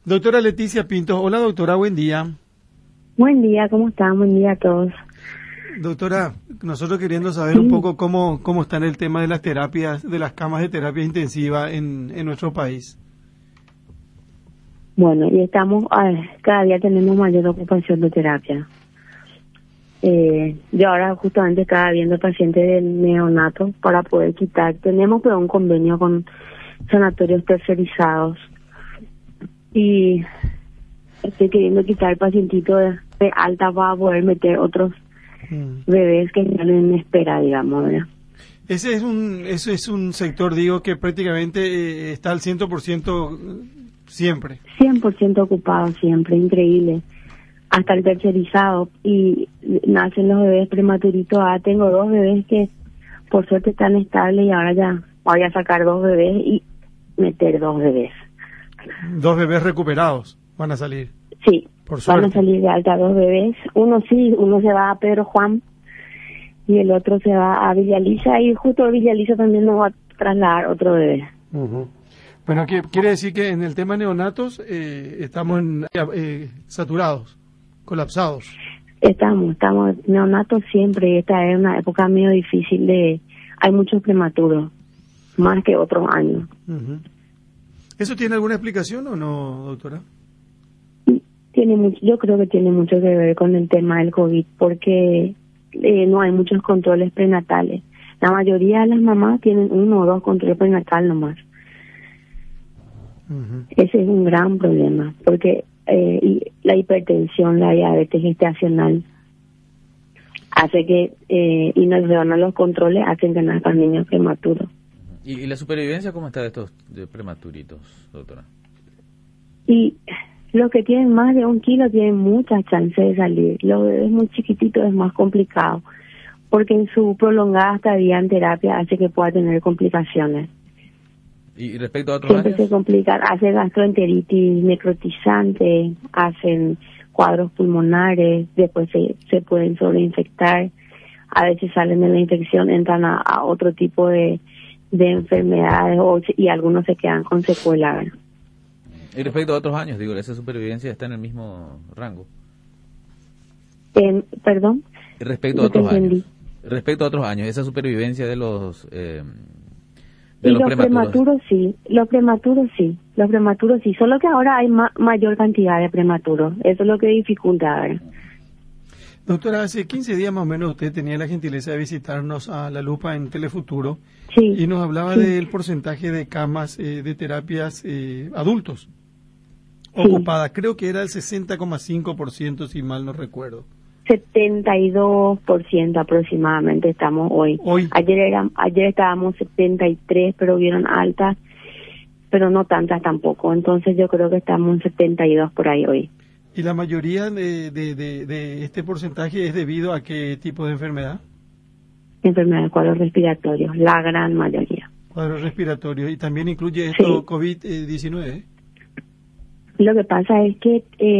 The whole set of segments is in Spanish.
Doctora Leticia Pinto. Hola, doctora, buen día. Buen día, ¿cómo están? Buen día a todos. Doctora, nosotros queriendo saber un poco cómo está en el tema de las terapias, de las camas de terapia intensiva en nuestro país. Bueno, y cada día tenemos mayor ocupación de terapia. Yo ahora justamente estaba viendo pacientes del neonato para poder quitar. Tenemos pero un convenio con sanatorios tercerizados y estoy queriendo quitar el pacientito de alta para poder meter otros bebés que están en espera, digamos, ¿verdad? Ese es un sector, digo, que prácticamente está al 100% siempre. 100% ocupado siempre, increíble. Hasta el tercerizado, y nacen los bebés prematuritos. Tengo 2 bebés que por suerte están estables y ahora ya voy a sacar 2 bebés y meter 2 bebés. 2 bebés recuperados van a salir. Sí, por suerte. Van a salir de alta 2 bebés. Uno se va a Pedro Juan y el otro se va a Villa Lisa, y justo a Villa Lisa también nos va a trasladar otro bebé. Bueno, quiere decir que en el tema neonatos estamos saturados, colapsados. Estamos neonatos siempre. Esta es una época medio difícil hay muchos prematuros, más que otros años. ¿Eso tiene alguna explicación o no, doctora? Yo creo que tiene mucho que ver con el tema del COVID, porque no hay muchos controles prenatales. La mayoría de las mamás tienen 1 o 2 controles prenatal nomás. Ese es un gran problema, porque y la hipertensión, la diabetes gestacional hace que y no se van a los controles, hacen que nazcan niños prematuros. ¿Y la supervivencia cómo está de estos prematuritos, doctora? Y los que tienen más de 1 kilo tienen muchas chances de salir. Los bebés muy chiquititos es más complicado, porque en su prolongada estadía en terapia hace que pueda tener complicaciones. ¿Y respecto a otros Siempre años? se complican, hace gastroenteritis necrotizante, hacen cuadros pulmonares, después se pueden sobreinfectar, a veces salen de la infección, entran a otro tipo de enfermedades y algunos se quedan con secuelas. Y respecto a otros años, digo, esa supervivencia está en el mismo rango. ¿Perdón? Respecto a otros años. Respecto a otros años, esa supervivencia de los los prematuros sí, los prematuros sí, solo que ahora hay mayor cantidad de prematuros, eso es lo que dificulta ahora. Doctora, hace 15 días más o menos usted tenía la gentileza de visitarnos a La Lupa en Telefuturo, y nos hablaba del porcentaje de camas de terapias adultos ocupadas. Creo que era el 60,5%, si mal no recuerdo. 72% aproximadamente estamos hoy. Ayer estábamos 73, pero hubieron altas, pero no tantas tampoco. Entonces yo creo que estamos en 72 por ahí hoy. ¿Y la mayoría de este porcentaje es debido a qué tipo de enfermedad? Enfermedad de cuadros respiratorios, la gran mayoría. Cuadros respiratorios, y también incluye esto COVID-19. Lo que pasa es que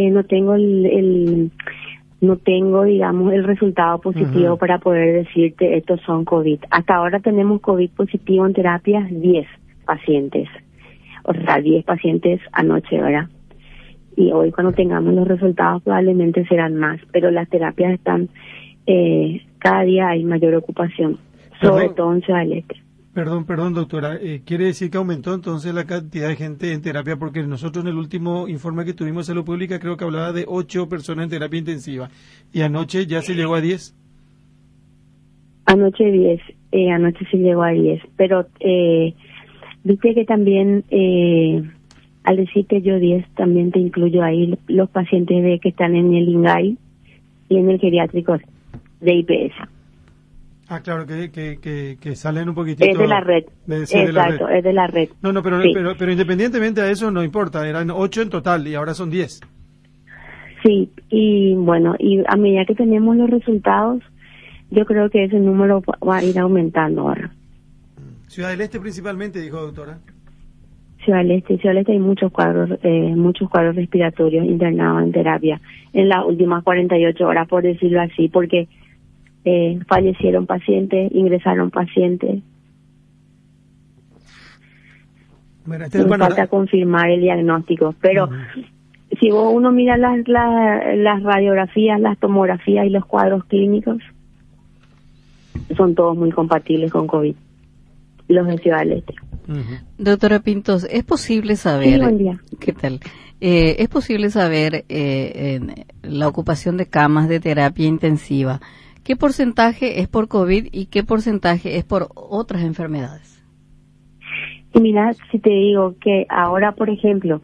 no tengo, digamos, el resultado positivo para poder decirte estos son COVID. Hasta ahora tenemos COVID positivo en terapias 10 pacientes. O sea, 10 pacientes anoche, ¿verdad? Y hoy cuando tengamos los resultados probablemente serán más. Pero las terapias están, cada día hay mayor ocupación, sobre todo en Ciudad del Este. Perdón, doctora. ¿Quiere decir que aumentó entonces la cantidad de gente en terapia? Porque nosotros en el último informe que tuvimos de Salud Pública creo que hablaba de 8 personas en terapia intensiva. ¿Y anoche ya se llegó a 10? Anoche se llegó a 10. Pero viste que también, al decirte yo 10, también te incluyo ahí los pacientes que están en el INGAI y en el geriátrico de IPS. Ah, claro, que salen un poquitito. Es de la red. Exacto, es de la red. No, pero independientemente de eso no importa, eran 8 en total y ahora son 10. Sí, y bueno, y a medida que tenemos los resultados, yo creo que ese número va a ir aumentando ahora. Ciudad del Este principalmente, dijo doctora. Ciudad del Este hay muchos cuadros respiratorios internados en terapia en las últimas 48 horas, por decirlo así, porque fallecieron pacientes, ingresaron pacientes. Bueno, me falta confirmar el diagnóstico, pero si uno mira las radiografías, las tomografías y los cuadros clínicos, son todos muy compatibles con COVID, los de Ciudad del Este. Doctora Pintos, ¿es posible saber? Sí, buen día. ¿Qué tal? ¿Es posible saber en la ocupación de camas de terapia intensiva? ¿Qué porcentaje es por COVID y qué porcentaje es por otras enfermedades? Y mira, si te digo que ahora, por ejemplo,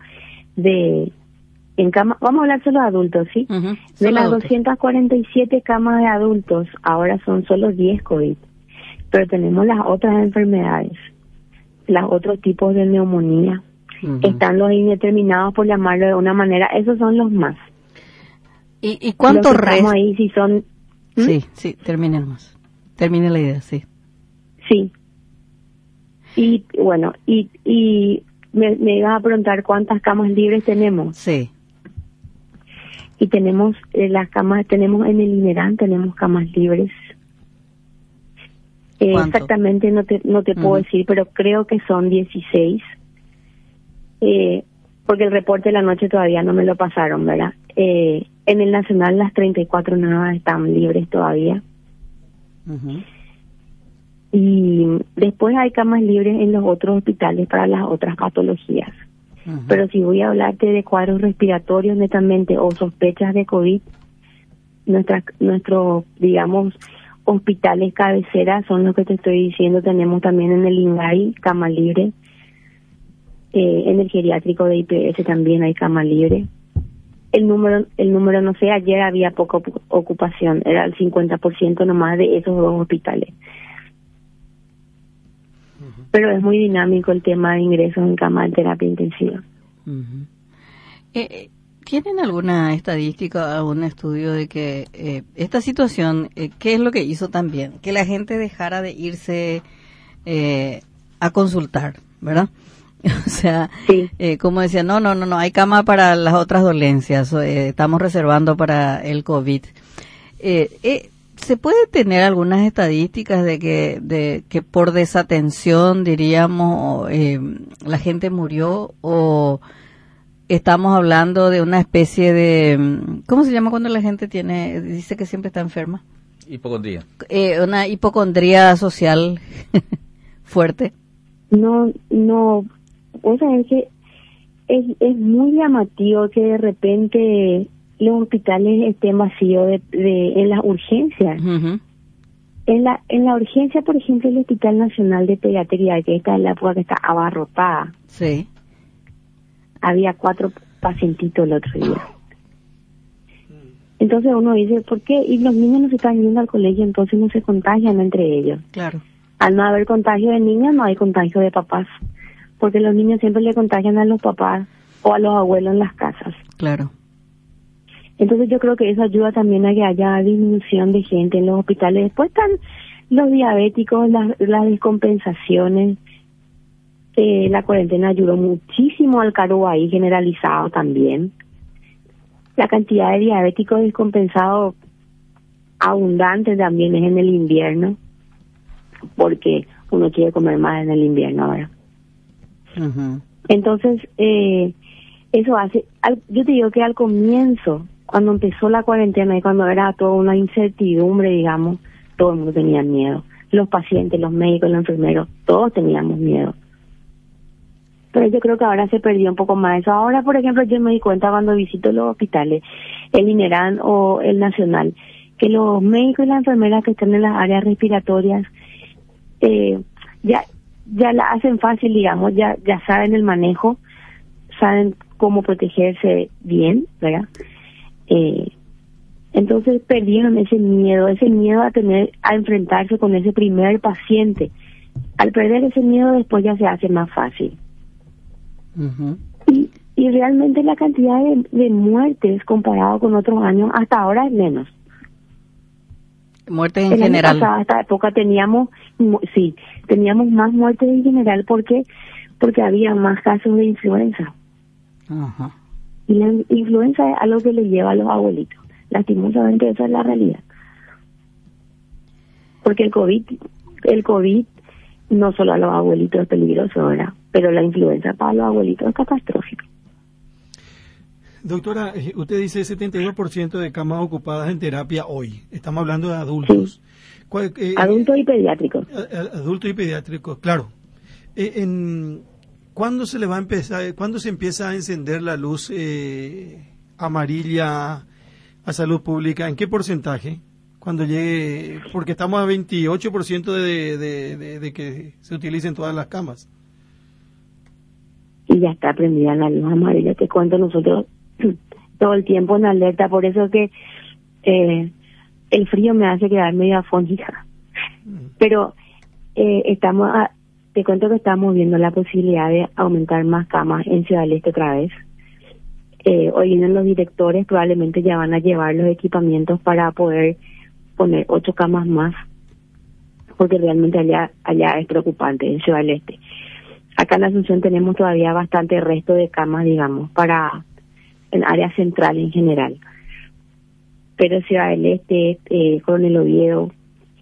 en cama, vamos a hablar solo de adultos, ¿sí? De las 247 camas de adultos, ahora son solo 10 COVID. Pero tenemos las otras enfermedades, los otros tipos de neumonía. Están los indeterminados, por llamarlo de una manera, esos son los más. ¿Y cuántos restos? Ahí si son... Sí, terminemos. Termine la idea, sí. Sí. Y bueno, y me ibas a preguntar cuántas camas libres tenemos. Sí. Y tenemos las camas, tenemos en el INERAN, tenemos camas libres. Exactamente no te puedo decir, pero creo que son 16. Porque el reporte de la noche todavía no me lo pasaron, ¿verdad? En el Nacional las 34 nuevas están libres todavía. Y después hay camas libres en los otros hospitales para las otras patologías. Pero si voy a hablarte de cuadros respiratorios netamente o sospechas de COVID, nuestros, digamos, hospitales cabeceras son los que te estoy diciendo. Tenemos también en el INGAI cama libre. En el geriátrico de IPS también hay cama libre. El número no sé, ayer había poca ocupación, era el 50% nomás de esos dos hospitales. Pero es muy dinámico el tema de ingresos en cama de terapia intensiva. ¿Tienen alguna estadística, algún estudio de que esta situación, qué es lo que hizo también? Que la gente dejara de irse a consultar, ¿verdad? O sea, sí. Como decía, no, hay cama para las otras dolencias, estamos reservando para el COVID. ¿Se puede tener algunas estadísticas de que por desatención, diríamos, la gente murió, o estamos hablando de una especie de, ¿cómo se llama cuando la gente dice que siempre está enferma? Hipocondría. Una hipocondría social fuerte. No, o sea, es que es muy llamativo que de repente los hospitales estén vacíos en las urgencias. En la urgencia, por ejemplo, el Hospital Nacional de Pediatría, que esta es la época que está abarrotada. Sí. Había 4 pacientitos el otro día. Entonces uno dice, ¿por qué? Y los niños no se están yendo al colegio, entonces no se contagian entre ellos. Claro. Al no haber contagio de niños, no hay contagio de papás, porque los niños siempre le contagian a los papás o a los abuelos en las casas. Claro. Entonces yo creo que eso ayuda también a que haya disminución de gente en los hospitales. Después están los diabéticos, las descompensaciones. La cuarentena ayudó muchísimo al cargo ahí generalizado también. La cantidad de diabéticos descompensados abundante también es en el invierno, porque uno quiere comer más en el invierno ahora. Entonces, eso hace, yo te digo que al comienzo, cuando empezó la cuarentena y cuando era toda una incertidumbre, digamos, todo el mundo tenía miedo. Los pacientes, los médicos, los enfermeros, todos teníamos miedo. Pero yo creo que ahora se perdió un poco más eso. Ahora, por ejemplo, yo me di cuenta cuando visito los hospitales, el INERAN o el Nacional, que los médicos y las enfermeras que están en las áreas respiratorias ya la hacen fácil, digamos, ya saben el manejo, saben cómo protegerse bien, ¿verdad? Entonces perdieron ese miedo a enfrentarse con ese primer paciente. Al perder ese miedo, después ya se hace más fácil. Y realmente la cantidad de muertes comparado con otros años hasta ahora es menos. Muertes en general. Año pasado, a esta época teníamos más muertes en general porque había más casos de influenza. Y la influenza es algo que le lleva a los abuelitos. Lastimosamente esa es la realidad. Porque el COVID no solo a los abuelitos es peligroso, ¿verdad? pero la influenza para los abuelitos es catastrófica. Doctora, usted dice 72% de camas ocupadas en terapia hoy. Estamos hablando de adultos. Sí. Adultos y pediátricos. Adultos y pediátricos, claro. ¿Cuándo se le va a empezar? ¿Cuándo se empieza a encender la luz amarilla a salud pública? ¿En qué porcentaje? Cuando llegue, porque estamos a 28% de que se utilicen todas las camas. Y ya está prendida la luz amarilla. Te cuento, nosotros todo el tiempo en alerta, por eso que el frío me hace quedar medio afónica. Pero te cuento que estamos viendo la posibilidad de aumentar más camas en Ciudad del Este otra vez. Hoy vienen los directores, probablemente ya van a llevar los equipamientos para poder poner 8 camas más, porque realmente allá es preocupante en Ciudad del Este. Acá en Asunción tenemos todavía bastante resto de camas, digamos, para en área central en general. Pero Ciudad del Este, Coronel Oviedo,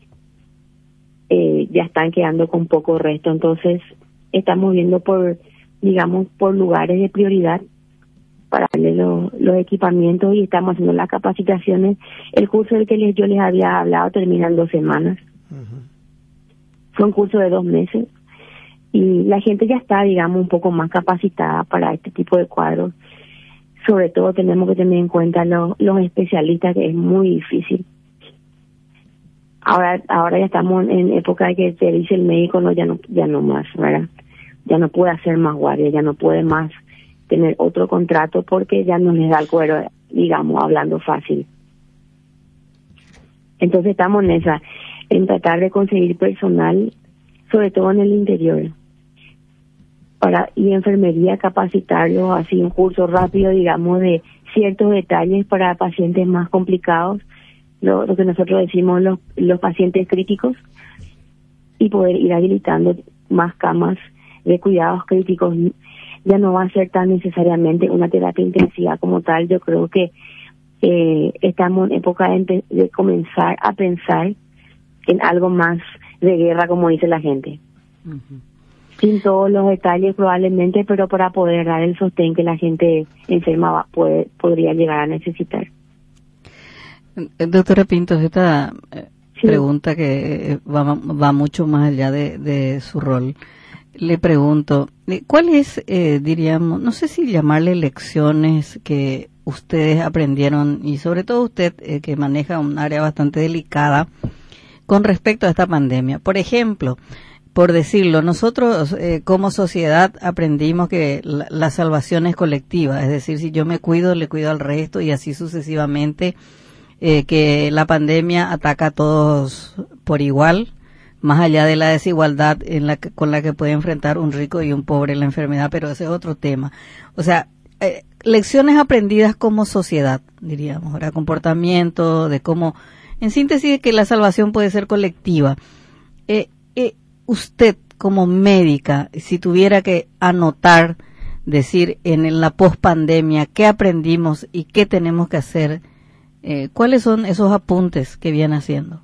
ya están quedando con poco resto. Entonces, estamos viendo por lugares de prioridad para darle los equipamientos y estamos haciendo las capacitaciones. El curso del que yo les había hablado termina en 2 semanas. Uh-huh. Fue un curso de 2 meses. Y la gente ya está, digamos, un poco más capacitada para este tipo de cuadros. Sobre todo tenemos que tener en cuenta los especialistas, que es muy difícil. Ahora ya estamos en época de que te dice el médico, no, ya no más, ¿verdad? Ya no puede hacer más guardia, ya no puede más tener otro contrato porque ya no les da el cuero, digamos, hablando fácil. Entonces estamos en tratar de conseguir personal, sobre todo en el interior, y enfermería, capacitarlos, así un curso rápido, digamos, de ciertos detalles para pacientes más complicados, lo que nosotros decimos los pacientes críticos, y poder ir habilitando más camas de cuidados críticos. Ya no va a ser tan necesariamente una terapia intensiva como tal. Yo creo que estamos en época de comenzar a pensar en algo más de guerra, como dice la gente. Uh-huh. Sin todos los detalles probablemente, pero para poder dar el sostén que la gente enferma podría llegar a necesitar. Doctora Pintos, esta pregunta que va mucho más allá de su rol. Le pregunto, ¿cuáles, diríamos, no sé si llamarle lecciones que ustedes aprendieron, y sobre todo usted que maneja un área bastante delicada con respecto a esta pandemia? Por ejemplo, por decirlo, nosotros como sociedad aprendimos que la salvación es colectiva, es decir, si yo me cuido, le cuido al resto y así sucesivamente, que la pandemia ataca a todos por igual, más allá de la desigualdad con la que puede enfrentar un rico y un pobre la enfermedad, pero ese es otro tema. O sea, lecciones aprendidas como sociedad, diríamos, ¿verdad? Comportamiento, de cómo, en síntesis, que la salvación puede ser colectiva. Usted, como médica, si tuviera que anotar, decir, en la pospandemia, ¿qué aprendimos y qué tenemos que hacer? ¿Cuáles son esos apuntes que viene haciendo?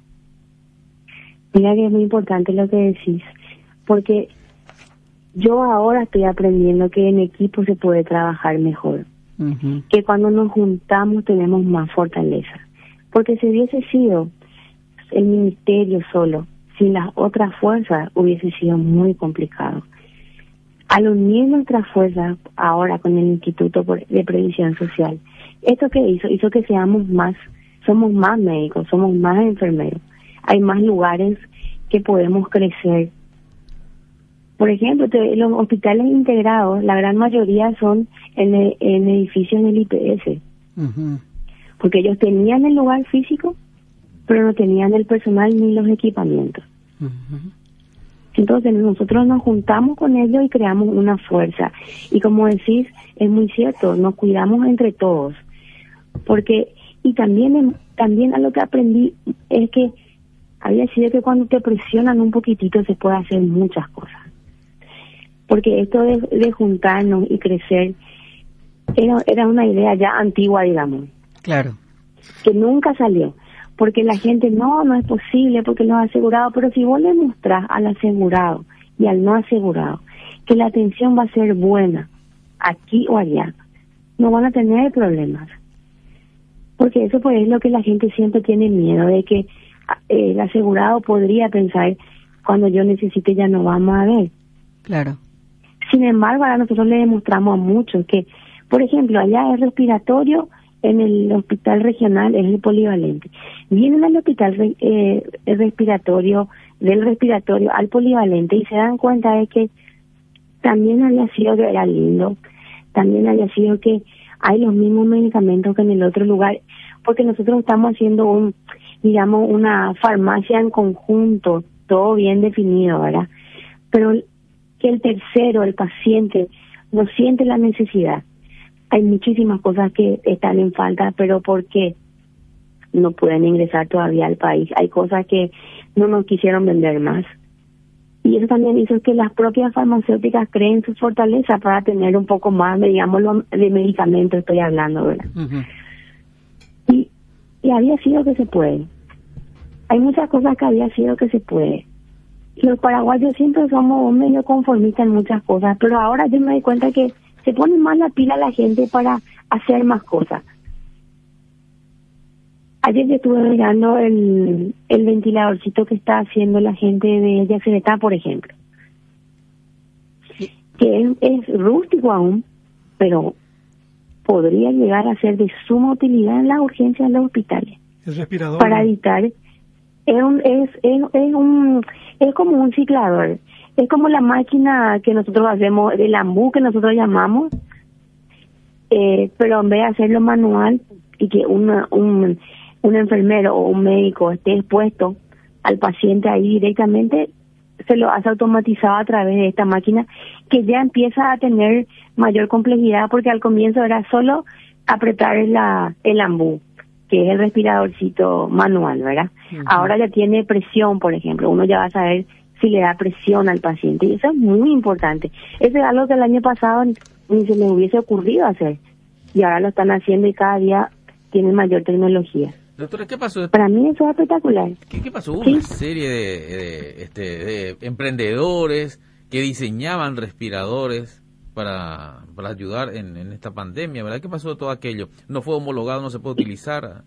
Mira que es muy importante lo que decís, porque yo ahora estoy aprendiendo que en equipo se puede trabajar mejor, uh-huh. Que cuando nos juntamos tenemos más fortaleza, porque si hubiese sido el ministerio solo, sin las otras fuerzas, hubiese sido muy complicado. Al unir nuestras fuerzas ahora con el Instituto de Previsión Social, ¿esto qué hizo? Hizo que somos más médicos, somos más enfermeros. Hay más lugares que podemos crecer. Por ejemplo, los hospitales integrados, la gran mayoría son en edificios del IPS. Uh-huh. Porque ellos tenían el lugar físico, pero no tenían el personal ni los equipamientos. Uh-huh. Entonces nosotros nos juntamos con ellos y creamos una fuerza. Y como decís, es muy cierto, nos cuidamos entre todos. Y también a lo que aprendí es que había sido que cuando te presionan un poquitito se puede hacer muchas cosas. Porque esto de juntarnos y crecer era una idea ya antigua, digamos. Claro. Que nunca salió. Porque la gente, no es posible, porque los asegurados, pero si vos le mostrás al asegurado y al no asegurado que la atención va a ser buena, aquí o allá. No van a tener problemas. Porque eso pues es lo que la gente siempre tiene miedo, de que el asegurado podría pensar, cuando yo necesite ya no vamos a ver. Claro. Sin embargo, ahora nosotros le demostramos a muchos que, por ejemplo, allá es respiratorio, en el hospital regional es el polivalente. Vienen al hospital el respiratorio, del respiratorio al polivalente, y se dan cuenta de que también había sido que era lindo, también había sido que hay los mismos medicamentos que en el otro lugar, porque nosotros estamos haciendo digamos, una farmacia en conjunto, todo bien definido, ¿verdad? Pero que el tercero, el paciente, no siente la necesidad. Hay muchísimas cosas que están en falta, pero porque no pueden ingresar todavía al país. Hay cosas que no nos quisieron vender más. Y eso también hizo que las propias farmacéuticas creen su fortaleza para tener un poco más, digamos, de medicamentos, estoy hablando, ¿verdad? Uh-huh. Y había sido que se puede. Hay muchas cosas que había sido que se puede. Los paraguayos siempre somos medio conformistas en muchas cosas, pero ahora yo me doy cuenta que se pone más la pila a la gente para hacer más cosas. Ayer yo estuve mirando el ventiladorcito que está haciendo la gente de Yacyretá, por ejemplo. Que es rústico aún, pero podría llegar a ser de suma utilidad en las urgencias de los hospitales. El respirador. Para evitar, es como un ciclador. Es como la máquina que nosotros hacemos, el ambú que nosotros llamamos, pero en vez de hacerlo manual y que un enfermero o un médico esté expuesto al paciente ahí directamente, se lo hace automatizado a través de esta máquina, que ya empieza a tener mayor complejidad, porque al comienzo era solo apretar el ambú, que es el respiradorcito manual, ¿verdad? Uh-huh. Ahora ya tiene presión, por ejemplo, uno ya va a saber si le da presión al paciente, y eso es muy importante. Eso es algo que el año pasado ni se les hubiese ocurrido hacer, y ahora lo están haciendo y cada día tienen mayor tecnología. Doctora, ¿qué pasó? Para mí eso es espectacular. ¿Qué pasó? Hubo ¿Sí? Una serie de emprendedores que diseñaban respiradores para ayudar en esta pandemia, ¿verdad? ¿Qué pasó de todo aquello? ¿No fue homologado, no se puede utilizar?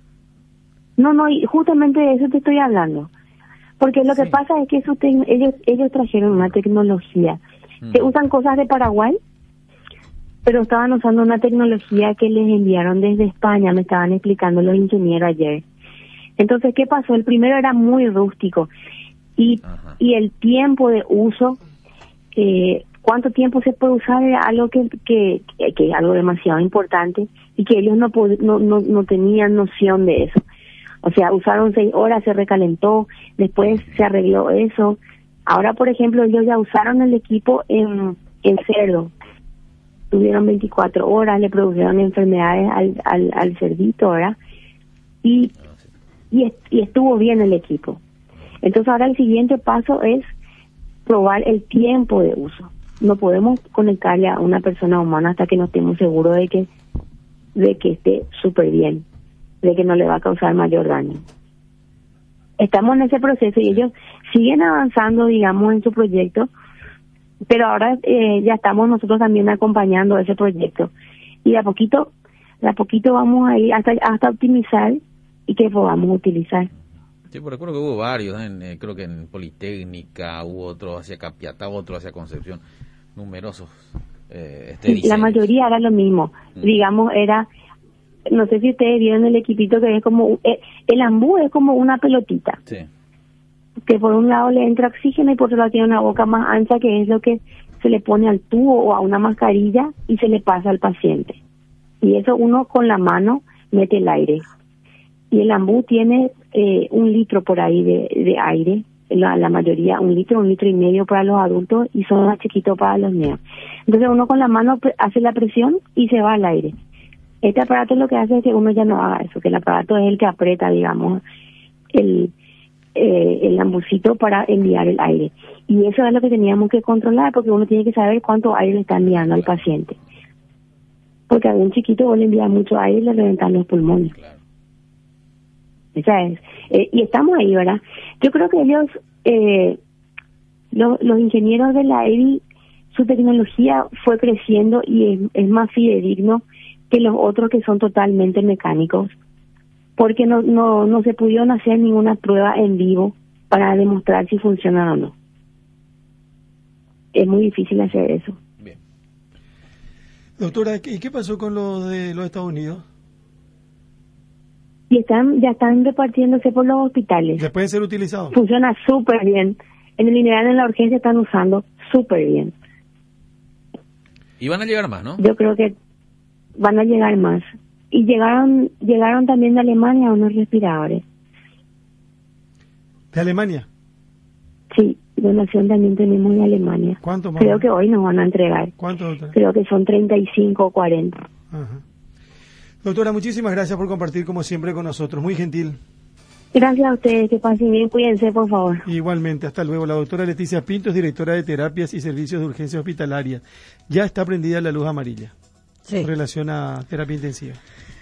No, y justamente de eso te estoy hablando. Porque lo que pasa es que ellos trajeron una tecnología. Se usan cosas de Paraguay, pero estaban usando una tecnología que les enviaron desde España, me estaban explicando los ingenieros ayer. Entonces, ¿qué pasó? El primero era muy rústico y el tiempo de uso, cuánto tiempo se puede usar, era algo que es algo demasiado importante y que ellos no tenían noción de eso. O sea, usaron 6 horas, se recalentó, después se arregló eso. Ahora, por ejemplo, ellos ya usaron el equipo en cerdo. Tuvieron 24 horas, le produjeron enfermedades al cerdito, ¿verdad? Y estuvo bien el equipo. Entonces ahora el siguiente paso es probar el tiempo de uso. No podemos conectarle a una persona humana hasta que no estemos seguros de que esté súper bien, de que no le va a causar mayor daño. Estamos en ese proceso y ellos siguen avanzando, digamos, en su proyecto, pero ahora ya estamos nosotros también acompañando ese proyecto. Y de a poquito vamos a ir hasta optimizar y que podamos utilizar. Sí, por recuerdo que hubo varios, creo que en Politécnica, hubo otro hacia Capiatá, otro hacia Concepción, numerosos. La mayoría era lo mismo, digamos, era, no sé si ustedes vieron el equipito que es como, el ambú es como una pelotita. Sí. Que por un lado le entra oxígeno y por otro lado tiene una boca más ancha, que es lo que se le pone al tubo o a una mascarilla y se le pasa al paciente. Y eso uno con la mano mete el aire. Y el ambú tiene 1 litro por ahí de aire, la mayoría 1 litro, 1,5 litros para los adultos y son más chiquitos para los niños. Entonces uno con la mano hace la presión y se va al aire. Este aparato lo que hace es que uno ya no haga eso, que el aparato es el que aprieta, digamos, el ambucito para enviar el aire. Y eso es lo que teníamos que controlar, porque uno tiene que saber cuánto aire le está enviando al paciente. Porque a un chiquito vos le envías mucho aire y le reventan los pulmones. Claro. Esa es. Y estamos ahí, ¿verdad? Yo creo que ellos, los ingenieros de la EBI, su tecnología fue creciendo y es más fidedigno que los otros que son totalmente mecánicos, porque no se pudieron hacer ninguna prueba en vivo para demostrar si funcionan o no. Es muy difícil hacer eso. Bien. Doctora, ¿y qué pasó con los de los Estados Unidos? Y ya están repartiéndose por los hospitales. ¿Ya pueden ser utilizados? Funciona súper bien. En el Inedal, en la urgencia, están usando súper bien. Y van a llegar más, ¿no? Yo creo que van a llegar más. Y llegaron también de Alemania unos respiradores. ¿De Alemania? Sí, donación también tenemos de Alemania. ¿Cuánto más? Creo que hoy nos van a entregar. ¿Cuánto, doctora? Creo que son 35 o 40. Ajá. Doctora, muchísimas gracias por compartir como siempre con nosotros. Muy gentil. Gracias a ustedes, que pasen bien, cuídense por favor. Igualmente, hasta luego. La doctora Leticia Pinto es directora de Terapias y Servicios de Urgencia Hospitalaria. Ya está prendida la luz amarilla, sí, en relación a terapia intensiva.